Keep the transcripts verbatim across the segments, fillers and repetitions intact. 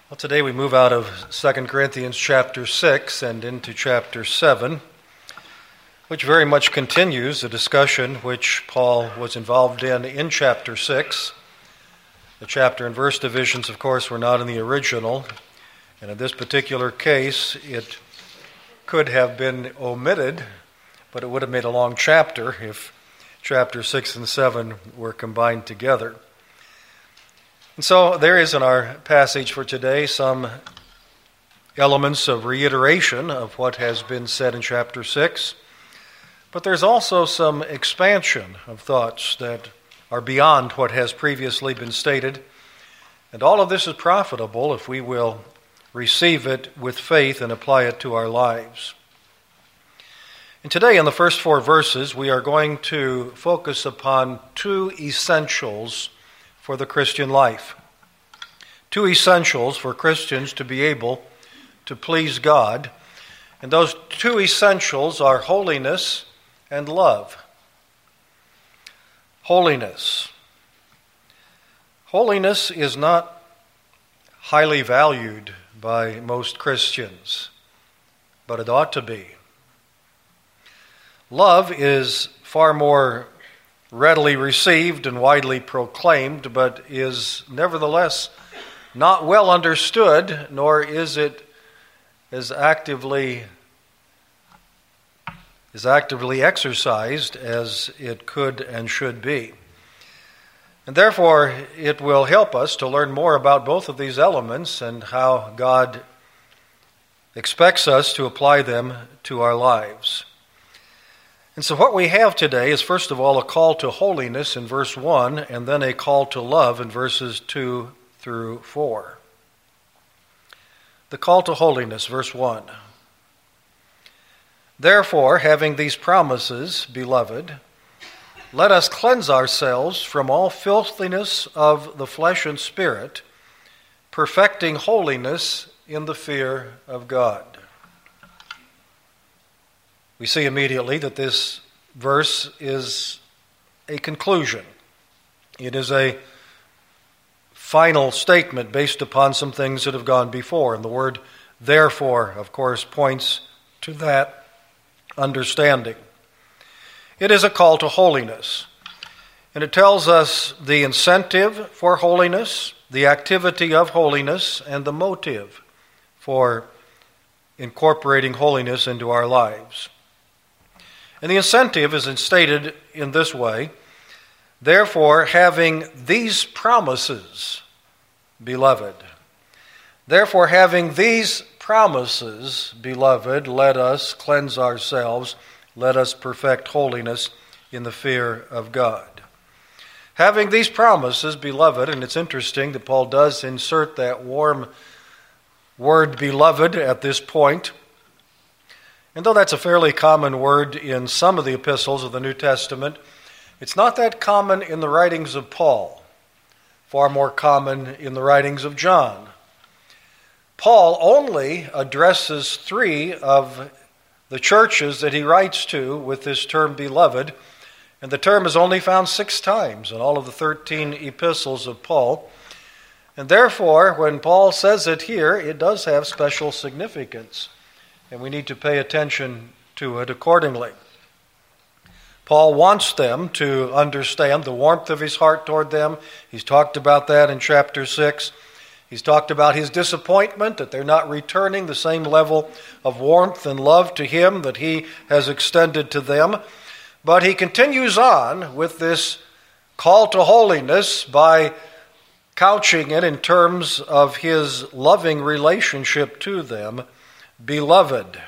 Well, today we move out of Second Corinthians chapter six and into chapter seven, which very much continues the discussion which Paul was involved in in chapter six. The chapter and verse divisions, of course, were not in the original, and in this particular case, it could have been omitted, but it would have made a long chapter if chapter six and seven were combined together. And so there is in our passage for today some elements of reiteration of what has been said in chapter six, but there's also some expansion of thoughts that are beyond what has previously been stated, and all of this is profitable if we will receive it with faith and apply it to our lives. And today in the first four verses we are going to focus upon two essentials for the Christian life. Two essentials for Christians to be able to please God. And those two essentials are holiness and love. Holiness. Holiness is not highly valued by most Christians, but it ought to be. Love is far more readily received and widely proclaimed, but is nevertheless not well understood, nor is it as actively is actively exercised as it could and should be. And therefore, it will help us to learn more about both of these elements and how God expects us to apply them to our lives. And so what we have today is, first of all, a call to holiness in verse one, and then a call to love in verses two through four. The call to holiness, verse one. Therefore, having these promises, beloved, let us cleanse ourselves from all filthiness of the flesh and spirit, perfecting holiness in the fear of God. We see immediately that this verse is a conclusion. It is a final statement based upon some things that have gone before. And the word therefore, of course, points to that understanding. It is a call to holiness. And it tells us the incentive for holiness, the activity of holiness, and the motive for incorporating holiness into our lives. And the incentive is stated in this way: therefore, having these promises, beloved. Therefore, having these promises, beloved, let us cleanse ourselves, let us perfect holiness in the fear of God. Having these promises, beloved, and it's interesting that Paul does insert that warm word beloved at this point. And though that's a fairly common word in some of the epistles of the New Testament, it's not that common in the writings of Paul, far more common in the writings of John. Paul only addresses three of the churches that he writes to with this term beloved, and the term is only found six times in all of the thirteen epistles of Paul. And therefore, when Paul says it here, it does have special significance, and we need to pay attention to it accordingly. Paul wants them to understand the warmth of his heart toward them. He's talked about that in chapter six. He's talked about his disappointment that they're not returning the same level of warmth and love to him that he has extended to them. But he continues on with this call to holiness by couching it in terms of his loving relationship to them, beloved.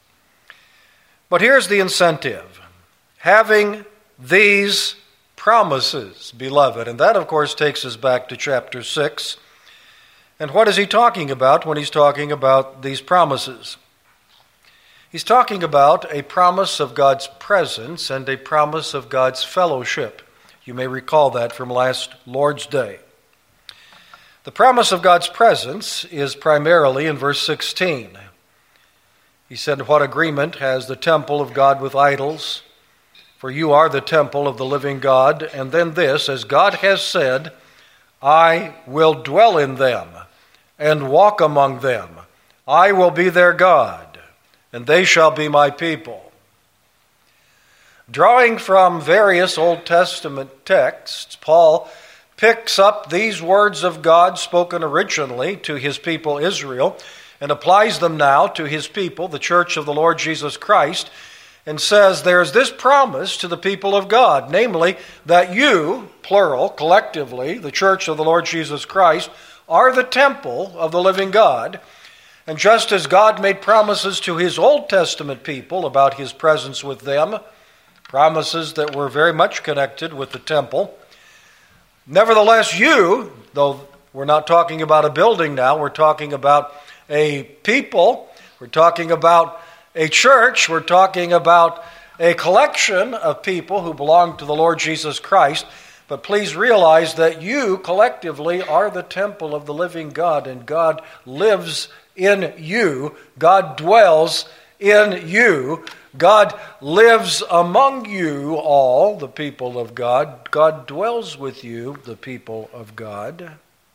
But here's the incentive: having these promises, beloved. And that, of course, takes us back to chapter six. And what is he talking about when he's talking about these promises? He's talking about a promise of God's presence and a promise of God's fellowship. You may recall that from last Lord's Day. The promise of God's presence is primarily in verse sixteen. He said, "What agreement has the temple of God with idols? For you are the temple of the living God." And then this: "As God has said, I will dwell in them and walk among them. I will be their God, and they shall be my people. Drawing from various Old Testament texts, Paul picks up these words of God spoken originally to his people Israel and applies them now to his people, the church of the Lord Jesus Christ, and says there's this promise to the people of God, namely that you, plural, collectively, the church of the Lord Jesus Christ, are the temple of the living God. And just as God made promises to his Old Testament people about his presence with them, promises that were very much connected with the temple, nevertheless you, though we're not talking about a building now, we're talking about a people, we're talking about a church, we're talking about a collection of people who belong to the Lord Jesus Christ. But please realize that you collectively are the temple of the living God, and God lives in you. God dwells in you. God lives among you all, the people of God. God dwells with you, the people of God.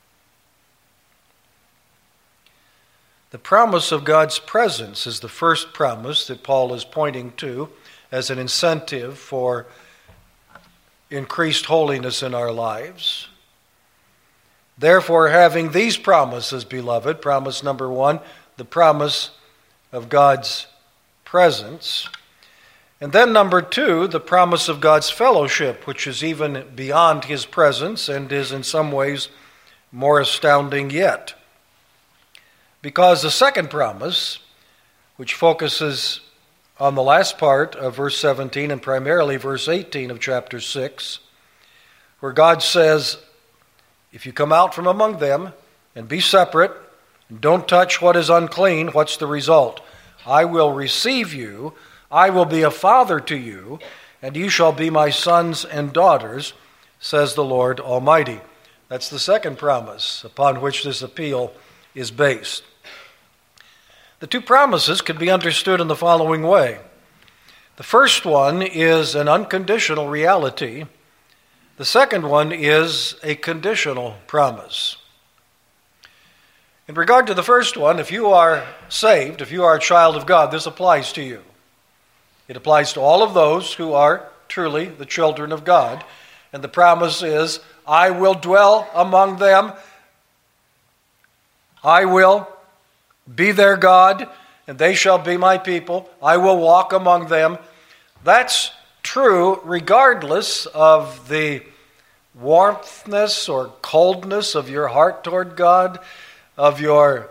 The promise of God's presence is the first promise that Paul is pointing to as an incentive for increased holiness in our lives. Therefore, having these promises, beloved, promise number one, the promise of God's presence. And then number two, the promise of God's fellowship, which is even beyond his presence and is in some ways more astounding yet. Because the second promise, which focuses on the last part of verse seventeen and primarily verse eighteen of chapter six, where God says, if you come out from among them and be separate, and don't touch what is unclean, what's the result? I will receive you, I will be a father to you, and you shall be my sons and daughters, says the Lord Almighty. That's the second promise upon which this appeal is based. The two promises could be understood in the following way. The first one is an unconditional reality. The second one is a conditional promise. In regard to the first one, if you are saved, if you are a child of God, this applies to you. It applies to all of those who are truly the children of God. And the promise is, I will dwell among them. I will be their God, and they shall be my people. I will walk among them. That's true regardless of the warmthness or coldness of your heart toward God, of your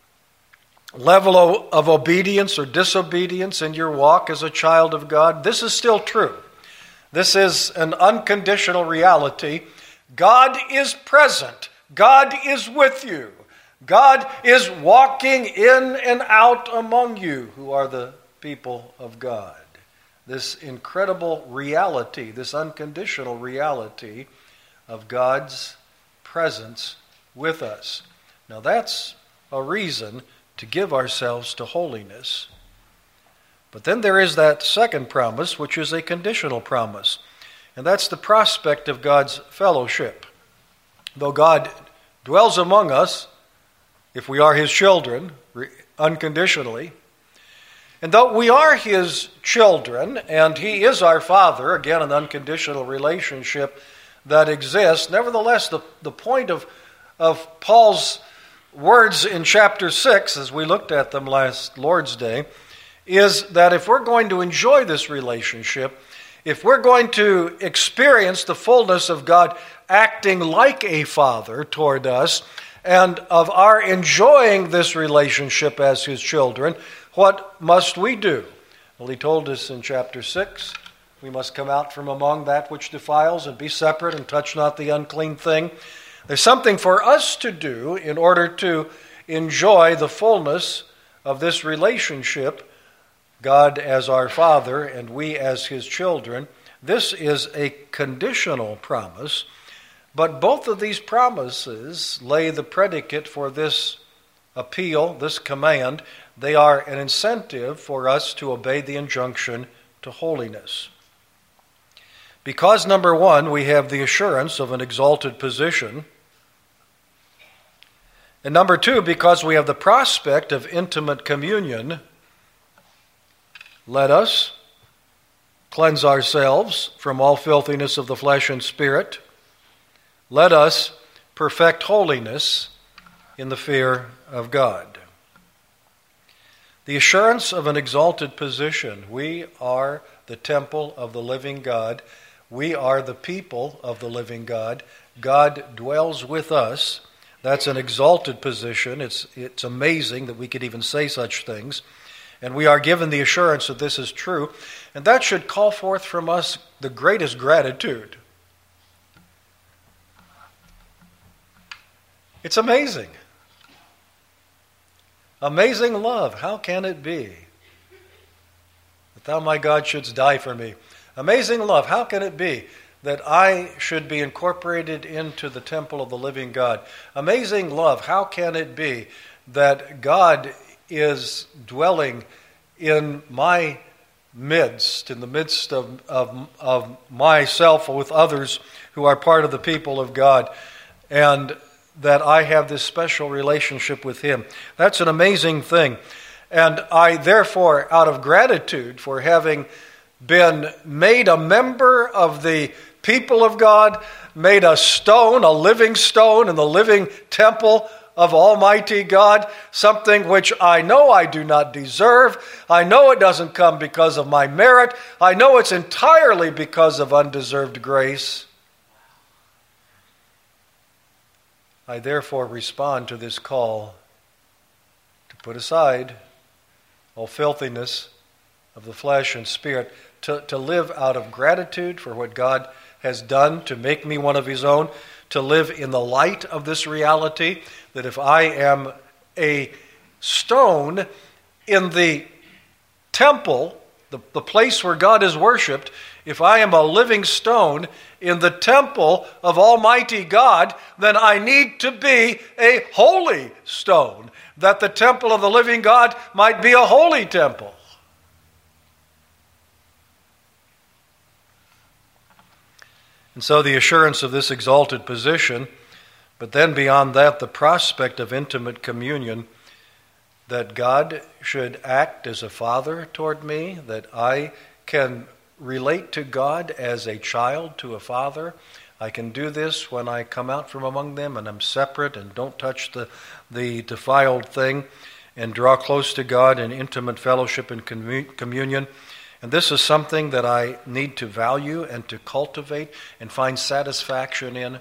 level of obedience or disobedience in your walk as a child of God. This is still true. This is an unconditional reality. God is present. God is with you. God is walking in and out among you who are the people of God. This incredible reality, this unconditional reality of God's presence with us. Now that's a reason to give ourselves to holiness. But then there is that second promise, which is a conditional promise. And that's the prospect of God's fellowship. Though God dwells among us, if we are his children, unconditionally, and though we are his children, and he is our Father, again, an unconditional relationship that exists, nevertheless, the, the point of, of Paul's words in chapter six, as we looked at them last Lord's Day, is that if we're going to enjoy this relationship, if we're going to experience the fullness of God acting like a father toward us, and of our enjoying this relationship as his children, what must we do? Well, he told us in chapter six, we must come out from among that which defiles and be separate and touch not the unclean thing. There's something for us to do in order to enjoy the fullness of this relationship, God as our Father and we as his children. This is a conditional promise. But both of these promises lay the predicate for this appeal, this command. They are an incentive for us to obey the injunction to holiness. Because, number one, we have the assurance of an exalted position, And number two, because we have the prospect of intimate communion, let us cleanse ourselves from all filthiness of the flesh and spirit. Let us perfect holiness in the fear of God. The assurance of an exalted position. We are the temple of the living God. We are the people of the living God. God dwells with us. That's an exalted position. It's, it's amazing that we could even say such things. And we are given the assurance that this is true. And that should call forth from us the greatest gratitude. It's amazing. Amazing love. How can it be that thou, my God, shouldst die for me? Amazing love. How can it be that I should be incorporated into the temple of the living God? Amazing love. How can it be that God is dwelling in my midst, in the midst of, of, of myself with others who are part of the people of God, and that I have this special relationship with Him? That's an amazing thing. And I, therefore, out of gratitude for having been made a member of the people of God, made a stone, a living stone in the living temple of Almighty God, something which I know I do not deserve. I know it doesn't come because of my merit. I know it's entirely because of undeserved grace. I therefore respond to this call to put aside all filthiness of the flesh and spirit, to, to live out of gratitude for what God has done to make me one of His own, to live in the light of this reality that if I am a stone in the temple, the, the place where God is worshipped, if I am a living stone in the temple of Almighty God, then I need to be a holy stone, that the temple of the living God might be a holy temple. And so the assurance of this exalted position, but then beyond that, the prospect of intimate communion, that God should act as a father toward me, that I can relate to God as a child to a father. I can do this when I come out from among them and I'm separate and don't touch the, the defiled thing, and draw close to God in intimate fellowship and communion. And this is something that I need to value and to cultivate and find satisfaction in.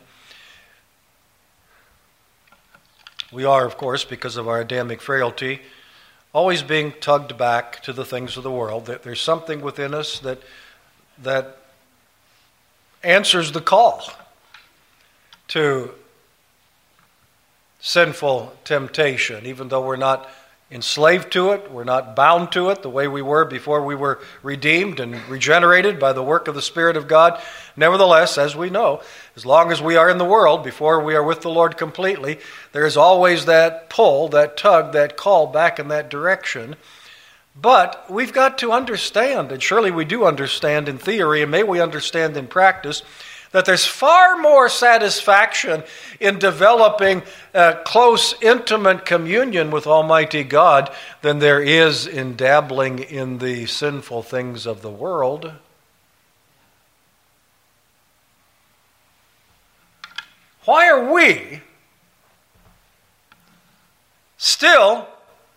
We are, of course, because of our Adamic frailty, always being tugged back to the things of the world. There's something within us that, that answers the call to sinful temptation, even though we're not enslaved to it, we're not bound to it the way we were before we were redeemed and regenerated by the work of the Spirit of God. Nevertheless, as we know, as long as we are in the world, before we are with the Lord completely, there is always that pull, that tug, that call back in that direction. But we've got to understand, and surely we do understand in theory, and may we understand in practice, that there's far more satisfaction in developing a close, intimate communion with Almighty God than there is in dabbling in the sinful things of the world. Why are we still,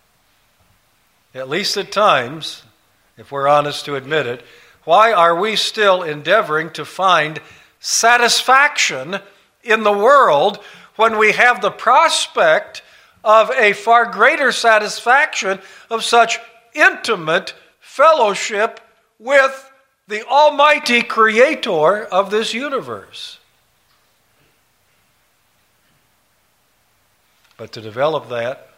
at least at times, if we're honest to admit it, why are we still endeavoring to find satisfaction in the world when we have the prospect of a far greater satisfaction of such intimate fellowship with the Almighty Creator of this universe? But to develop that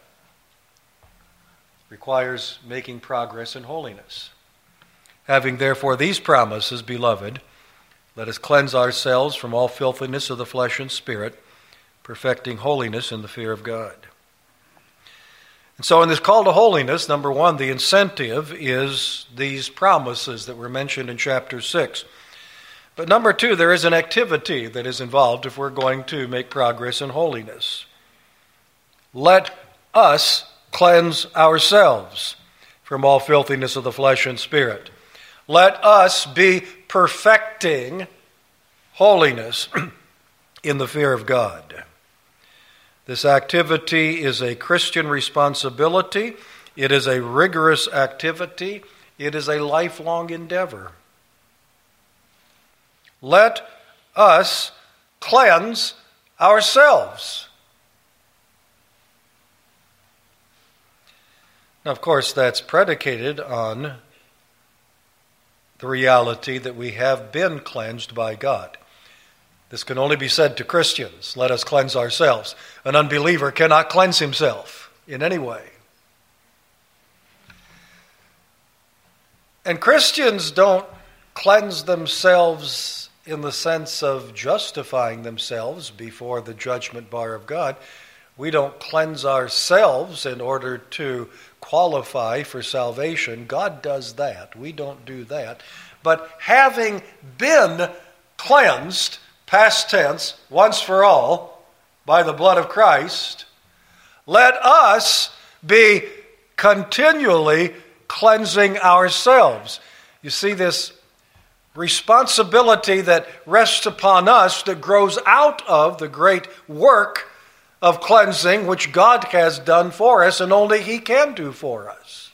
requires making progress in holiness. Having therefore these promises, beloved, let us cleanse ourselves from all filthiness of the flesh and spirit, perfecting holiness in the fear of God. And so in this call to holiness, number one, the incentive is these promises that were mentioned in chapter six. But number two, there is an activity that is involved if we're going to make progress in holiness. let us cleanse ourselves from all filthiness of the flesh and spirit. Let us be perfecting holiness in the fear of God. This activity is a Christian responsibility. It is a rigorous activity. It is a lifelong endeavor. Let us cleanse ourselves. Now, of course, that's predicated on the reality that we have been cleansed by God. This can only be said to Christians. Let us cleanse ourselves. An unbeliever cannot cleanse himself in any way. And Christians don't cleanse themselves in the sense of justifying themselves before the judgment bar of God. We don't cleanse ourselves in order to qualify for salvation. God does that. We don't do that. But having been cleansed, past tense, once for all, by the blood of Christ, let us be continually cleansing ourselves. You see this responsibility that rests upon us that grows out of the great work of cleansing which God has done for us and only He can do for us.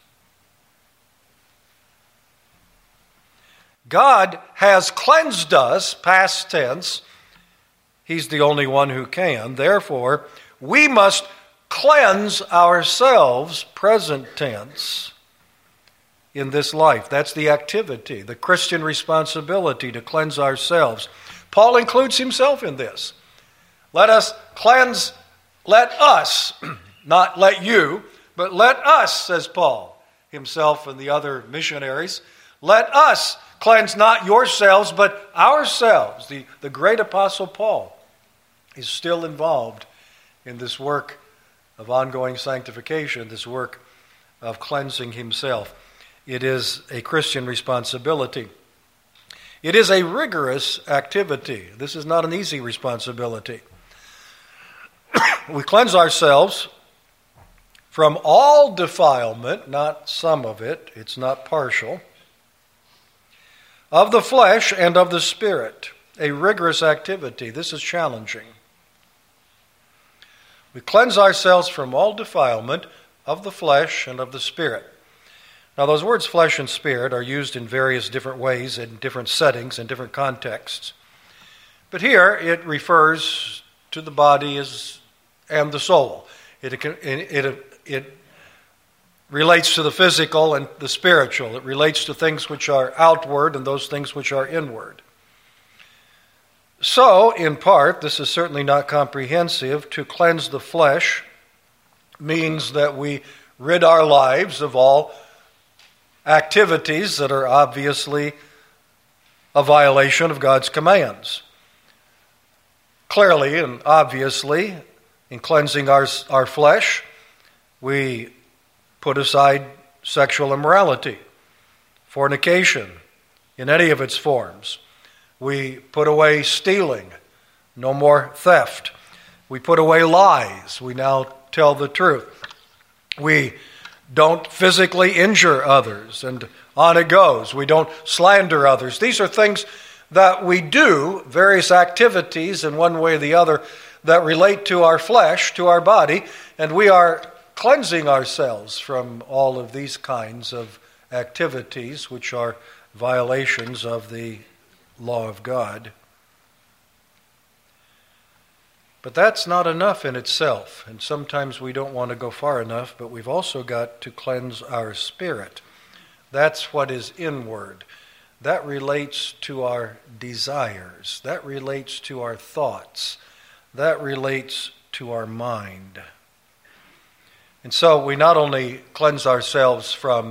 God has cleansed us, past tense. He's the only one who can. Therefore, we must cleanse ourselves, present tense, in this life. That's the activity, the Christian responsibility to cleanse ourselves. Paul includes himself in this. Let us cleanse, let us, not let you, but let us, says Paul, himself and the other missionaries, let us cleanse not yourselves, but ourselves. The, the great apostle Paul is still involved in this work of ongoing sanctification, this work of cleansing himself. It is a Christian responsibility. It is a rigorous activity. This is not an easy responsibility. We cleanse ourselves from all defilement, not some of it, it's not partial, of the flesh and of the spirit. A rigorous activity. This is challenging. We cleanse ourselves from all defilement of the flesh and of the spirit. Now, those words flesh and spirit are used in various different ways, in different settings, in different contexts. But here it refers to the body as, and the soul. It, it, it, it relates to the physical and the spiritual. It relates to things which are outward and those things which are inward. So, in part, this is certainly not comprehensive. To cleanse the flesh means that we rid our lives of all activities that are obviously a violation of God's commands. Clearly and obviously, in cleansing our, our flesh, we put aside sexual immorality, fornication in any of its forms. We put away stealing, no more theft. We put away lies. We now tell the truth. We don't physically injure others, and on it goes. We don't slander others. These are things that we do, various activities in one way or the other that relate to our flesh, to our body, and we are cleansing ourselves from all of these kinds of activities which are violations of the law of God. But that's not enough in itself, and sometimes we don't want to go far enough, but we've also got to cleanse our spirit. That's what is inward. That relates to our desires. That relates to our thoughts. That relates to our mind. And so we not only cleanse ourselves from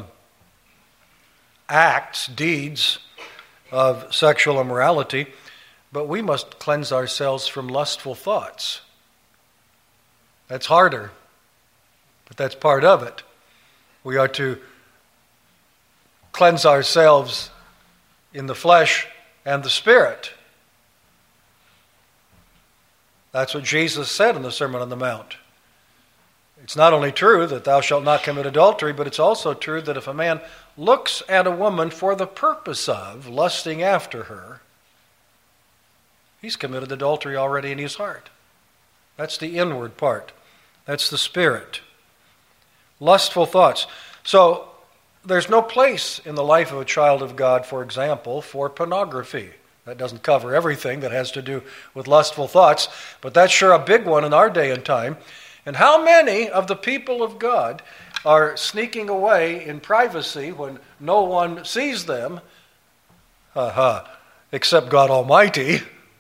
acts, deeds of sexual immorality, but we must cleanse ourselves from lustful thoughts. That's harder, but that's part of it. We are to cleanse ourselves in the flesh and the spirit. That's what Jesus said in the Sermon on the Mount. It's not only true that thou shalt not commit adultery, but it's also true that if a man looks at a woman for the purpose of lusting after her, he's committed adultery already in his heart. That's the inward part. That's the spirit. Lustful thoughts. So there's no place in the life of a child of God, for example, for pornography. That doesn't cover everything that has to do with lustful thoughts, but that's sure a big one in our day and time. And how many of the people of God are sneaking away in privacy when no one sees them, uh-huh, except God Almighty?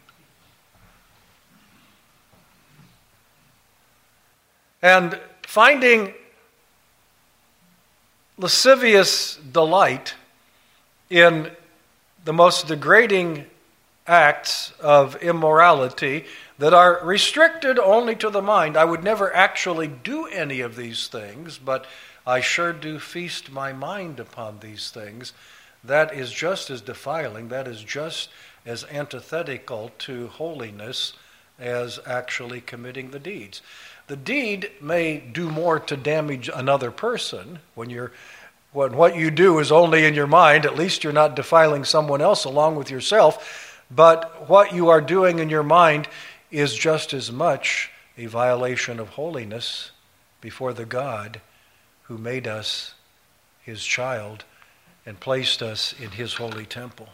And finding lascivious delight in the most degrading acts of immorality that are restricted only to the mind. I would never actually do any of these things, but I sure do feast my mind upon these things. That is just as defiling, that is just as antithetical to holiness as actually committing the deeds. The deed may do more to damage another person when you're when what you do is only in your mind. At least you're not defiling someone else along with yourself. But what you are doing in your mind is just as much a violation of holiness before the God who made us his child and placed us in his holy temple.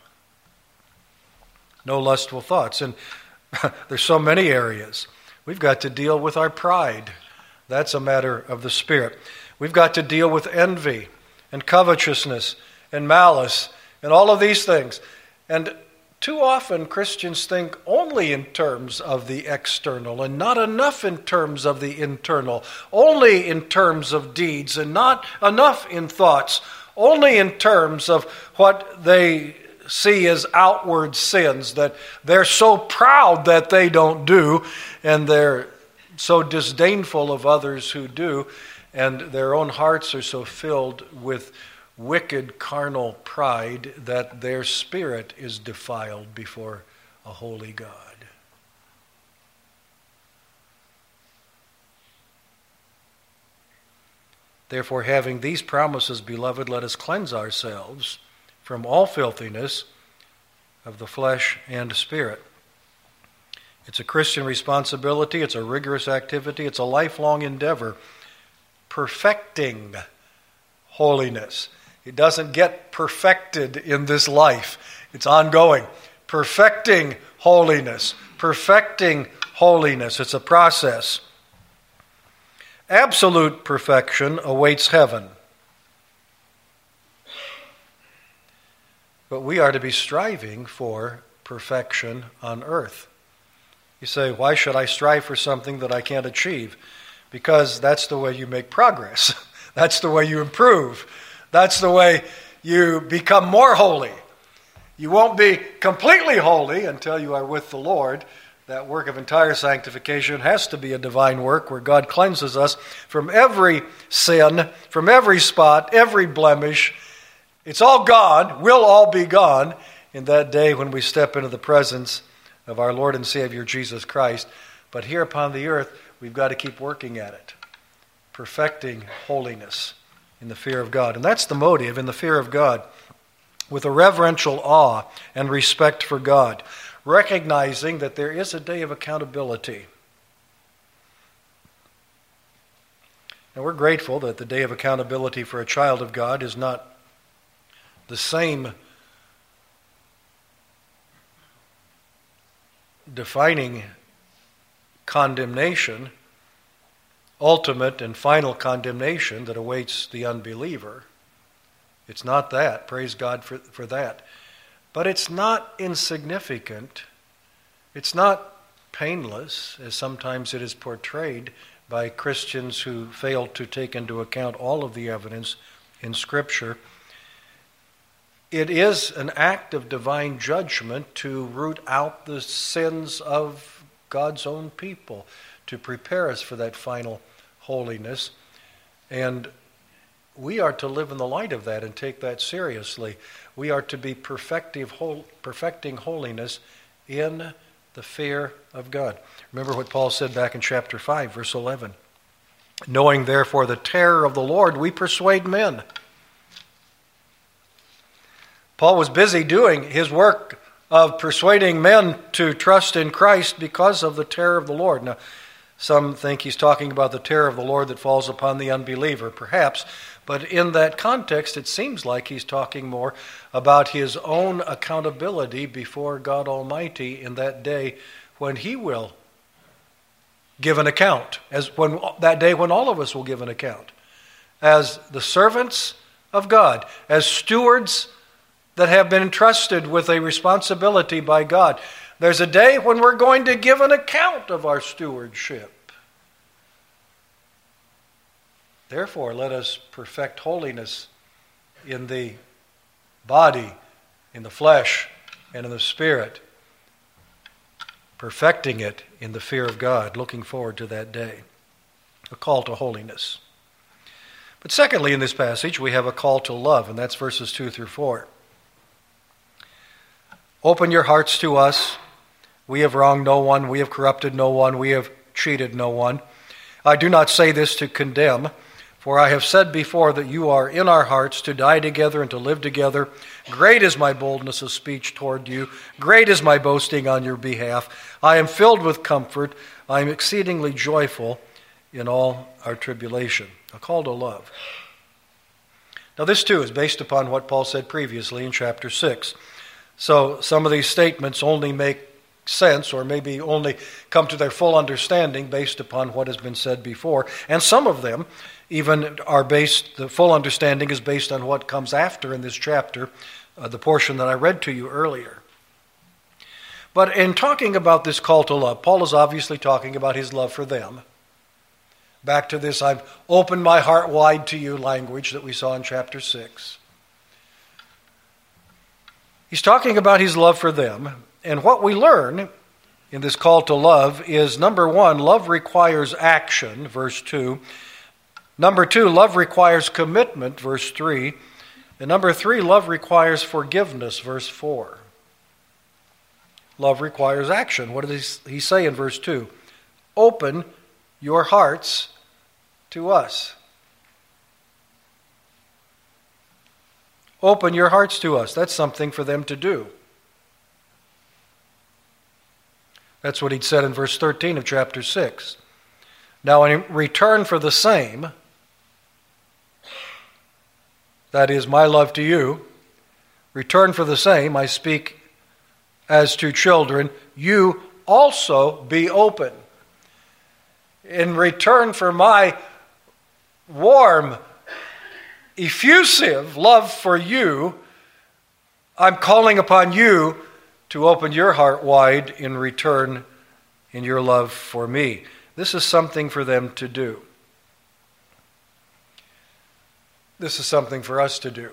No lustful thoughts. And there's so many areas. We've got to deal with our pride. That's a matter of the spirit. We've got to deal with envy and covetousness and malice and all of these things. And too often Christians think only in terms of the external and not enough in terms of the internal, only in terms of deeds and not enough in thoughts, only in terms of what they see as outward sins that they're so proud that they don't do, and they're so disdainful of others who do, and their own hearts are so filled with wicked carnal pride that their spirit is defiled before a holy God. Therefore, having these promises, beloved, let us cleanse ourselves from all filthiness of the flesh and spirit. It's a Christian responsibility, it's a rigorous activity, it's a lifelong endeavor, perfecting holiness. It doesn't get perfected in this life. It's ongoing. Perfecting holiness. Perfecting holiness. It's a process. Absolute perfection awaits heaven. But we are to be striving for perfection on earth. You say, why should I strive for something that I can't achieve? Because that's the way you make progress. That's the way you improve. That's the way you become more holy. You won't be completely holy until you are with the Lord. That work of entire sanctification has to be a divine work where God cleanses us from every sin, from every spot, every blemish. It's all gone, will all be gone in that day when we step into the presence of our Lord and Savior Jesus Christ. But here upon the earth, we've got to keep working at it, perfecting holiness in the fear of God. And that's the motive, in the fear of God, with a reverential awe and respect for God, recognizing that there is a day of accountability. And we're grateful that the day of accountability for a child of God is not the same defining condemnation, ultimate and final condemnation that awaits the unbeliever. It's not that. Praise God for, for that. But it's not insignificant. It's not painless, as sometimes it is portrayed by Christians who fail to take into account all of the evidence in Scripture. It is an act of divine judgment to root out the sins of God's own people, to prepare us for that final holiness. And we are to live in the light of that and take that seriously. We are to be perfecting holiness in the fear of God. Remember what Paul said back in chapter five, verse eleven. Knowing therefore the terror of the Lord, we persuade men. Paul was busy doing his work of persuading men to trust in Christ because of the terror of the Lord. Now, some think he's talking about the terror of the Lord that falls upon the unbeliever, perhaps. But in that context, it seems like he's talking more about his own accountability before God Almighty in that day when he will give an account, as when that day when all of us will give an account, as the servants of God, as stewards that have been entrusted with a responsibility by God. There's a day when we're going to give an account of our stewardship. Therefore, let us perfect holiness in the body, in the flesh, and in the spirit, perfecting it in the fear of God, looking forward to that day. A call to holiness. But secondly, in this passage, we have a call to love, and that's verses two through four. Open your hearts to us. We have wronged no one. We have corrupted no one. We have cheated no one. I do not say this to condemn, for I have said before that you are in our hearts to die together and to live together. Great is my boldness of speech toward you. Great is my boasting on your behalf. I am filled with comfort. I am exceedingly joyful in all our tribulation. A call to love. Now this too is based upon what Paul said previously in chapter six. So some of these statements only make sense or maybe only come to their full understanding based upon what has been said before. And some of them even are based, the full understanding is based on what comes after in this chapter, uh, the portion that I read to you earlier. But in talking about this call to love, Paul is obviously talking about his love for them. Back to this, I've opened my heart wide to you language that we saw in chapter six. He's talking about his love for them. And what we learn in this call to love is, number one, love requires action, verse two. Number two, love requires commitment, verse three. And number three, love requires forgiveness, verse four. Love requires action. What does he say in verse two? Open your hearts to us. Open your hearts to us. That's something for them to do. That's what he'd said in verse thirteen of chapter six. Now in return for the same, that is my love to you, return for the same, I speak as to children, you also be open. In return for my warm, effusive love for you, I'm calling upon you to open your heart wide in return in your love for me. This is something for them to do. This is something for us to do.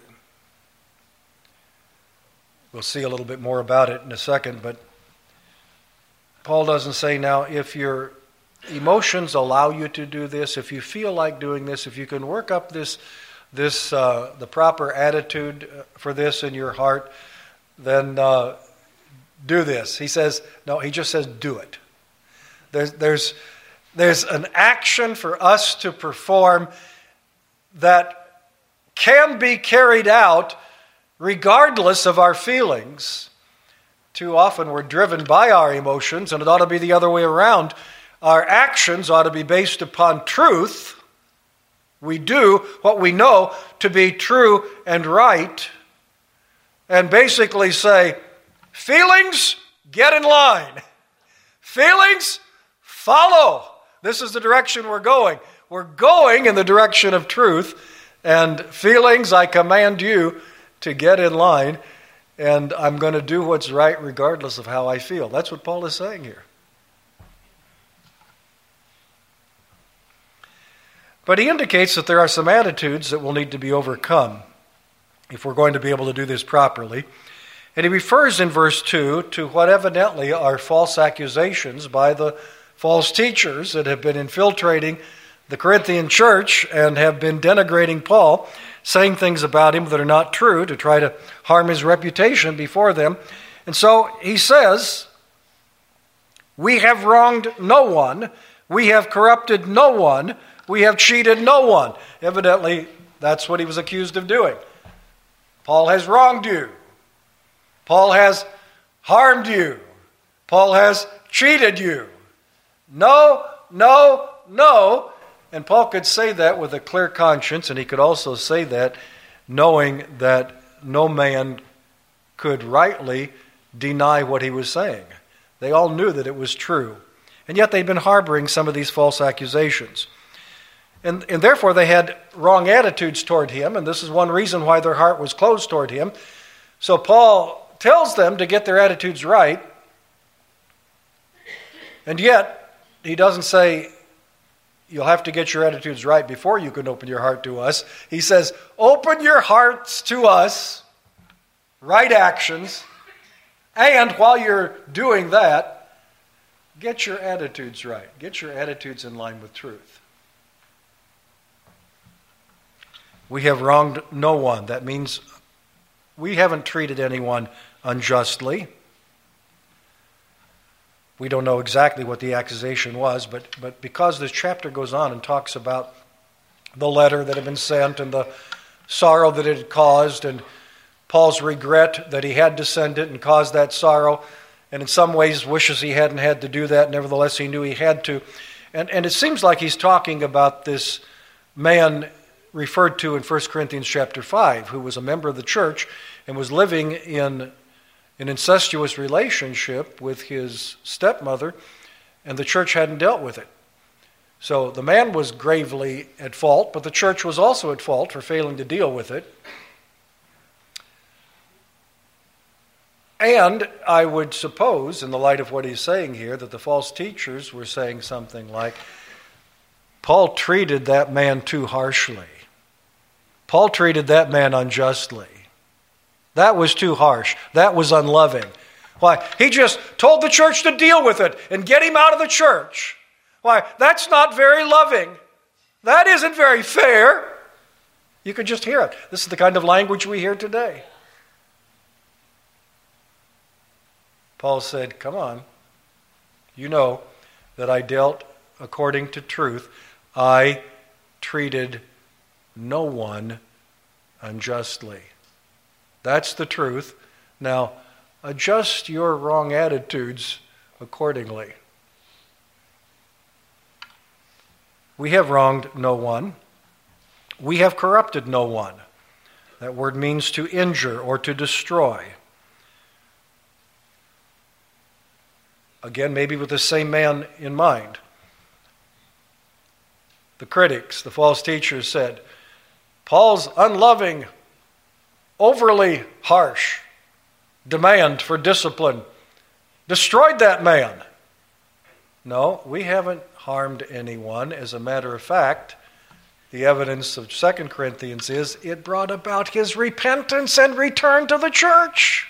We'll see a little bit more about it in a second, but Paul doesn't say, now, if your emotions allow you to do this, if you feel like doing this, if you can work up this this uh, the proper attitude for this in your heart, then uh, do this. He says, no, he just says do it. There's, there's, there's an action for us to perform that can be carried out regardless of our feelings. Too often we're driven by our emotions, and it ought to be the other way around. Our actions ought to be based upon truth. We do what we know to be true and right, and basically say, feelings, get in line. Feelings, follow. This is the direction we're going. We're going in the direction of truth, and feelings, I command you to get in line, and I'm going to do what's right regardless of how I feel. That's what Paul is saying here. But he indicates that there are some attitudes that will need to be overcome if we're going to be able to do this properly. And he refers in verse two to what evidently are false accusations by the false teachers that have been infiltrating the Corinthian church and have been denigrating Paul, saying things about him that are not true to try to harm his reputation before them. And so he says, we have wronged no one, we have corrupted no one, We have cheated no one. Evidently, that's what he was accused of doing. Paul has wronged you. Paul has harmed you. Paul has cheated you. No, no, no. And Paul could say that with a clear conscience, and he could also say that knowing that no man could rightly deny what he was saying. They all knew that it was true. And yet they'd been harboring some of these false accusations. And, and therefore they had wrong attitudes toward him, and this is one reason why their heart was closed toward him. So Paul tells them to get their attitudes right, and yet he doesn't say, you'll have to get your attitudes right before you can open your heart to us. He says, open your hearts to us, right actions, and while you're doing that, get your attitudes right. Get your attitudes in line with truth. We have wronged no one. That means we haven't treated anyone unjustly. We don't know exactly what the accusation was, but, but because this chapter goes on and talks about the letter that had been sent and the sorrow that it had caused and Paul's regret that he had to send it and cause that sorrow, and in some ways wishes he hadn't had to do that, nevertheless he knew he had to. And, and it seems like he's talking about this man referred to in First Corinthians chapter five, who was a member of the church and was living in an incestuous relationship with his stepmother, and the church hadn't dealt with it. So the man was gravely at fault, but the church was also at fault for failing to deal with it. And I would suppose, in the light of what he's saying here, that the false teachers were saying something like, Paul treated that man too harshly. Paul treated that man unjustly. That was too harsh. That was unloving. Why? He just told the church to deal with it and get him out of the church. Why? That's not very loving. That isn't very fair. You can just hear it. This is the kind of language we hear today. Paul said, come on. You know that I dealt according to truth. I treated no one unjustly. That's the truth. Now, adjust your wrong attitudes accordingly. We have wronged no one. We have corrupted no one. That word means to injure or to destroy. Again, maybe with the same man in mind. The critics, the false teachers said, Paul's unloving, overly harsh demand for discipline destroyed that man. No, we haven't harmed anyone. As a matter of fact, the evidence of Second Corinthians is it brought about his repentance and return to the church.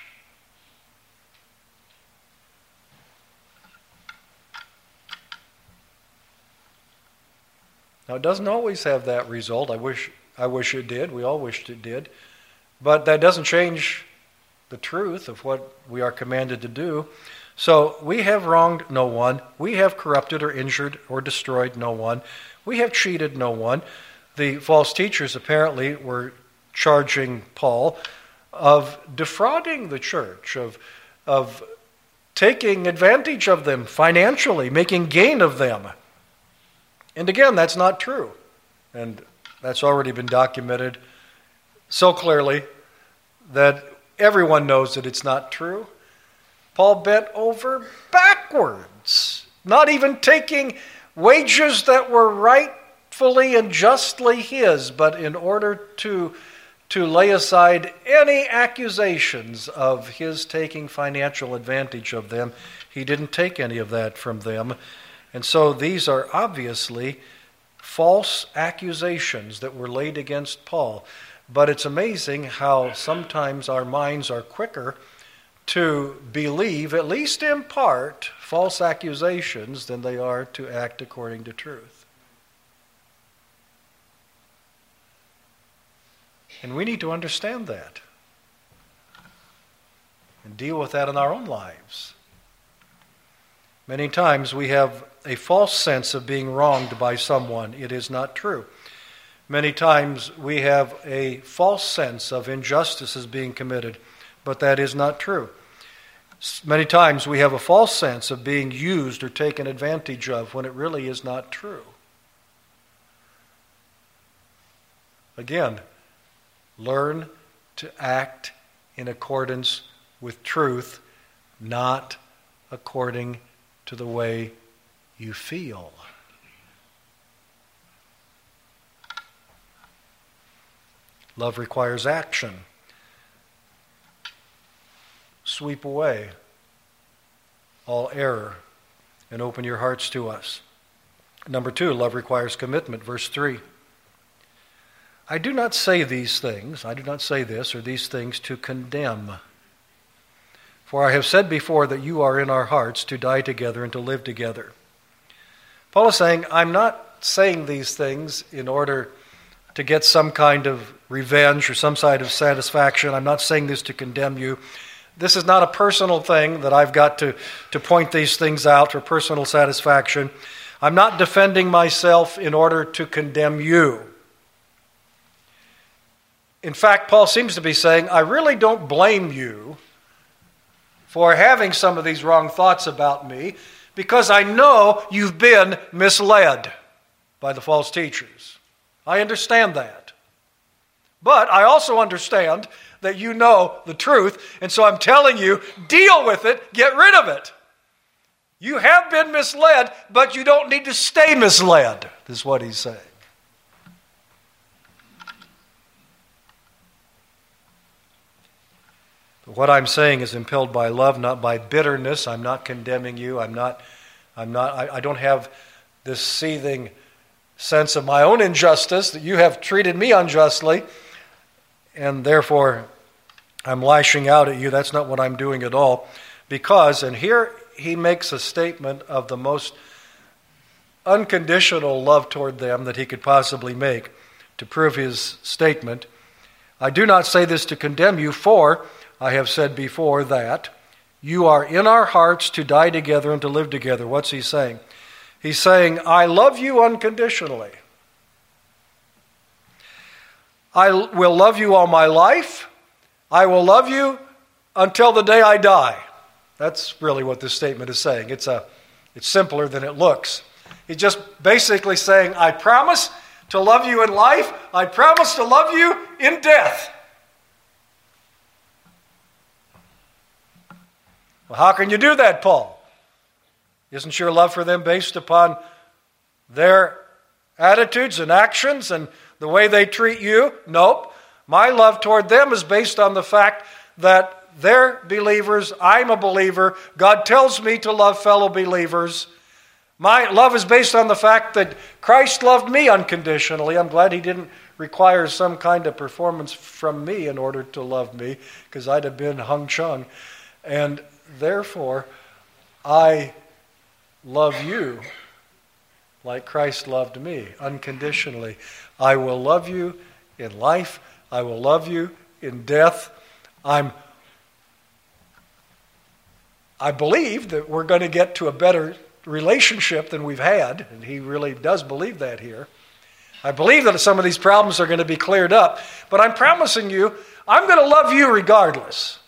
Now, it doesn't always have that result. I wish I wish it did. We all wished it did. But that doesn't change the truth of what we are commanded to do. So we have wronged no one. We have corrupted or injured or destroyed no one. We have cheated no one. The false teachers apparently were charging Paul of defrauding the church, of, of taking advantage of them financially, making gain of them. And again, that's not true. And that's already been documented so clearly that everyone knows that it's not true. Paul bent over backwards, not even taking wages that were rightfully and justly his, but in order to, to lay aside any accusations of his taking financial advantage of them, he didn't take any of that from them. And so these are obviously false accusations that were laid against Paul. But it's amazing how sometimes our minds are quicker to believe, at least in part, false accusations than they are to act according to truth. And we need to understand that and deal with that in our own lives. Many times we have a false sense of being wronged by someone. It is not true. Many times we have a false sense of injustices being committed, but that is not true. Many times we have a false sense of being used or taken advantage of when it really is not true. Again, learn to act in accordance with truth, not according to the way you feel. Love requires action. Sweep away all error and open your hearts to us. Number two, love requires commitment. Verse three. I do not say these things, I do not say this or these things to condemn. For I have said before that you are in our hearts to die together and to live together. Paul is saying, I'm not saying these things in order to get some kind of revenge or some side of satisfaction. I'm not saying this to condemn you. This is not a personal thing that I've got to, to point these things out for personal satisfaction. I'm not defending myself in order to condemn you. In fact, Paul seems to be saying, I really don't blame you for having some of these wrong thoughts about me, because I know you've been misled by the false teachers. I understand that. But I also understand that you know the truth, and so I'm telling you, deal with it, get rid of it. You have been misled, but you don't need to stay misled, is what he's saying. What I'm saying is impelled by love, not by bitterness. I'm not condemning you. I'm not, I'm not, I, I don't have this seething sense of my own injustice, that you have treated me unjustly, and therefore I'm lashing out at you. That's not what I'm doing at all. Because, and here he makes a statement of the most unconditional love toward them that he could possibly make to prove his statement. I do not say this to condemn you, for I have said before that you are in our hearts to die together and to live together. What's he saying? He's saying, I love you unconditionally. I will love you all my life. I will love you until the day I die. That's really what this statement is saying. It's a, it's simpler than it looks. He's just basically saying, I promise to love you in life. I promise to love you in death. Well, how can you do that, Paul? Isn't your love for them based upon their attitudes and actions and the way they treat you? Nope. My love toward them is based on the fact that they're believers, I'm a believer, God tells me to love fellow believers. My love is based on the fact that Christ loved me unconditionally. I'm glad he didn't require some kind of performance from me in order to love me, because I'd have been hung chung. And therefore, I love you like Christ loved me, unconditionally. I will love you in life. I will love you in death. I'm, I believe that we're going to get to a better relationship than we've had, and he really does believe that here. I believe that some of these problems are going to be cleared up, but I'm promising you, I'm going to love you regardless.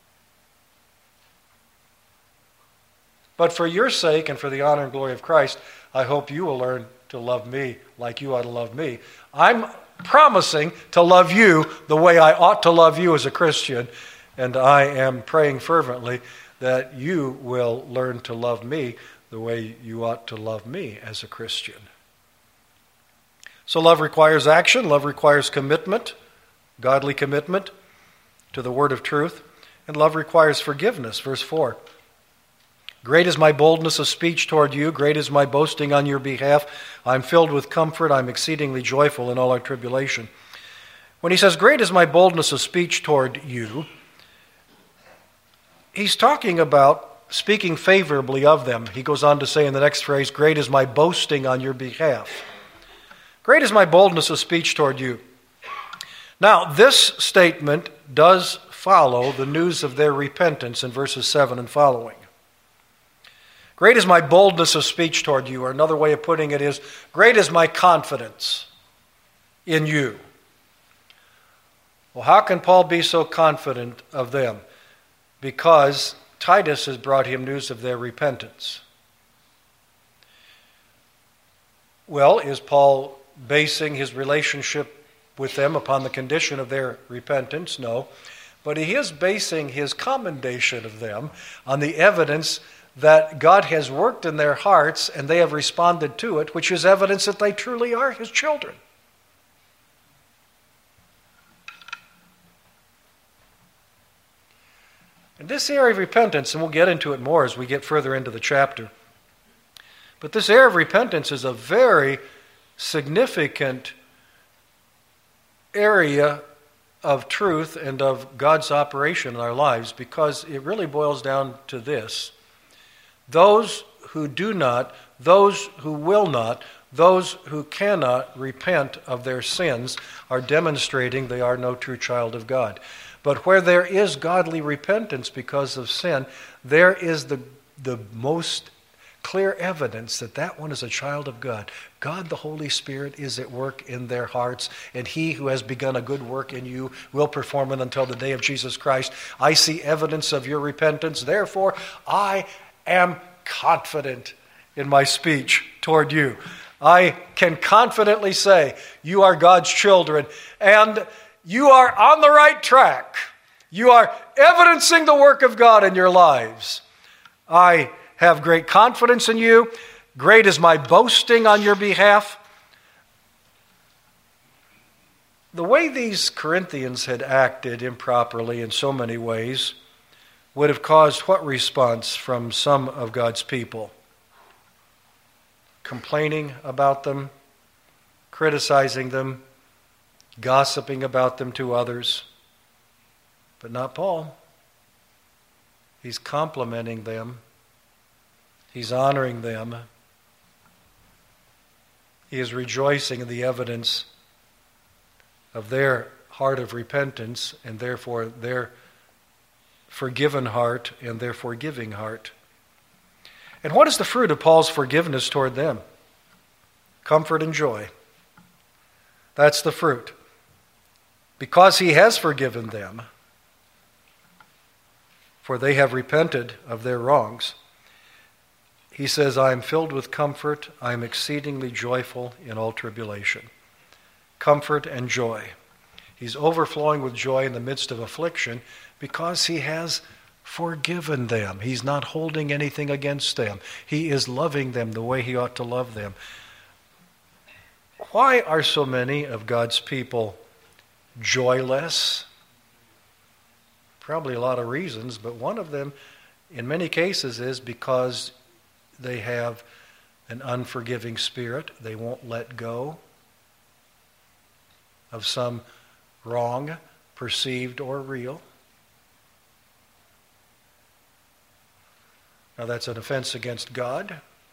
But for your sake and for the honor and glory of Christ, I hope you will learn to love me like you ought to love me. I'm promising to love you the way I ought to love you as a Christian, and I am praying fervently that you will learn to love me the way you ought to love me as a Christian. So love requires action. Love requires commitment, godly commitment to the word of truth. And love requires forgiveness. Verse four. Great is my boldness of speech toward you. Great is my boasting on your behalf. I'm filled with comfort. I'm exceedingly joyful in all our tribulation. When he says, great is my boldness of speech toward you, he's talking about speaking favorably of them. He goes on to say in the next phrase, great is my boasting on your behalf. Great is my boldness of speech toward you. Now, this statement does follow the news of their repentance in verses seven and following. Great is my boldness of speech toward you, or another way of putting it is, great is my confidence in you. Well, how can Paul be so confident of them? Because Titus has brought him news of their repentance. Well, is Paul basing his relationship with them upon the condition of their repentance? No. But he is basing his commendation of them on the evidence that God has worked in their hearts and they have responded to it, which is evidence that they truly are his children. And this area of repentance, and we'll get into it more as we get further into the chapter, but this area of repentance is a very significant area of truth and of God's operation in our lives, because it really boils down to this. Those who do not, those who will not, those who cannot repent of their sins are demonstrating they are no true child of God. But where there is godly repentance because of sin, there is the, the most clear evidence that that one is a child of God. God, the Holy Spirit, is at work in their hearts, and he who has begun a good work in you will perform it until the day of Jesus Christ. I see evidence of your repentance. Therefore, I am confident in my speech toward you. I can confidently say you are God's children, and you are on the right track. You are evidencing the work of God in your lives. I have great confidence in you. Great is my boasting on your behalf. The way these Corinthians had acted improperly in so many ways would have caused what response from some of God's people? Complaining about them, criticizing them, gossiping about them to others. But not Paul. He's complimenting them. He's honoring them. He is rejoicing in the evidence of their heart of repentance, and therefore their forgiven heart and their forgiving heart. And what is the fruit of Paul's forgiveness toward them? Comfort and joy. That's the fruit. Because he has forgiven them, for they have repented of their wrongs, he says, I am filled with comfort. I am exceedingly joyful in all tribulation. Comfort and joy. He's overflowing with joy in the midst of affliction because he has forgiven them. He's not holding anything against them. He is loving them the way he ought to love them. Why are so many of God's people joyless? Probably a lot of reasons, but one of them, in many cases, is because they have an unforgiving spirit. They won't let go of some wrong, perceived or real. Now that's an offense against God.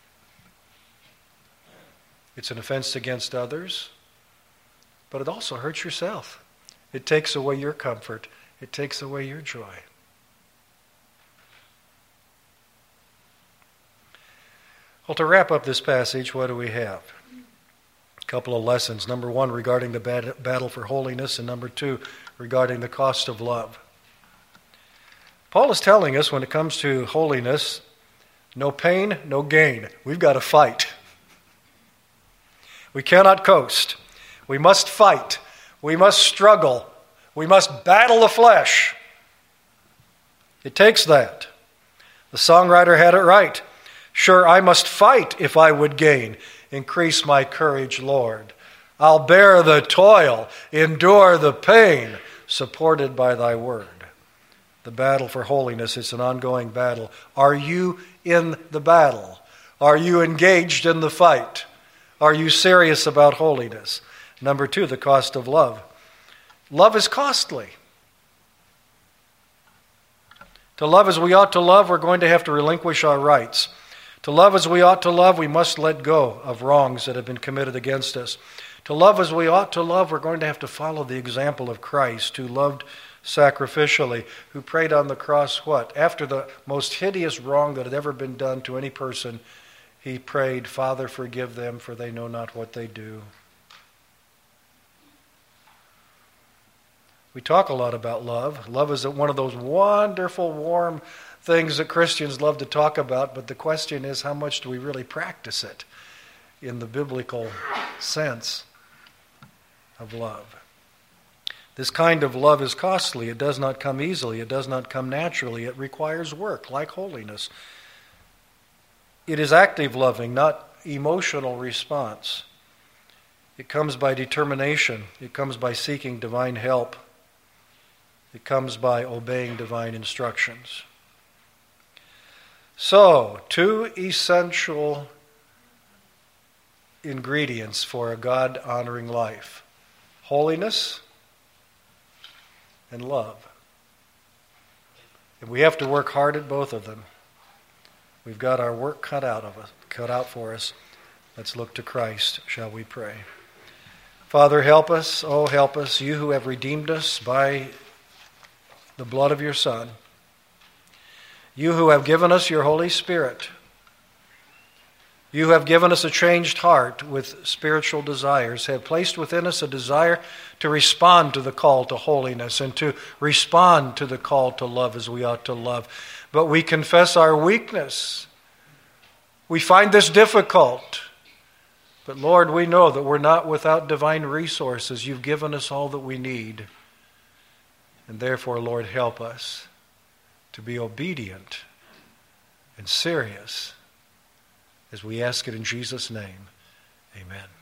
It's an offense against others. But it also hurts yourself. It takes away your comfort. It takes away your joy. Well, to wrap up this passage, what do we have? A couple of lessons. Number one, regarding the battle for holiness, and number two, regarding the cost of love. Paul is telling us when it comes to holiness, no pain, no gain. We've got to fight. We cannot coast. We must fight. We must struggle. We must battle the flesh. It takes that. The songwriter had it right. Sure, I must fight if I would gain. Increase my courage, Lord. I'll bear the toil, endure the pain, supported by thy word. The battle for holiness is an ongoing battle. Are you in the battle? Are you engaged in the fight? Are you serious about holiness? Number two, the cost of love. Love is costly. To love as we ought to love, we're going to have to relinquish our rights. To love as we ought to love, we must let go of wrongs that have been committed against us. To love as we ought to love, we're going to have to follow the example of Christ, who loved sacrificially, who prayed on the cross what? After the most hideous wrong that had ever been done to any person, he prayed, Father, forgive them, for they know not what they do. We talk a lot about love. Love is one of those wonderful, warm things that Christians love to talk about, but the question is, how much do we really practice it in the biblical sense of love? This kind of love is costly. It does not come easily. It does not come naturally. It requires work, like holiness. It is active loving, not emotional response. It comes by determination. It comes by seeking divine help. It comes by obeying divine instructions. So, two essential ingredients for a God-honoring life: holiness and love. And we have to work hard at both of them. We've got our work cut out of us, cut out for us. Let's look to Christ, shall we pray. Father, help us, oh help us, you who have redeemed us by the blood of your Son. You who have given us your Holy Spirit. You have given us a changed heart with spiritual desires, have placed within us a desire to respond to the call to holiness and to respond to the call to love as we ought to love. But we confess our weakness. We find this difficult. But Lord, we know that we're not without divine resources. You've given us all that we need. And therefore, Lord, help us to be obedient and serious as we ask it in Jesus' name. Amen.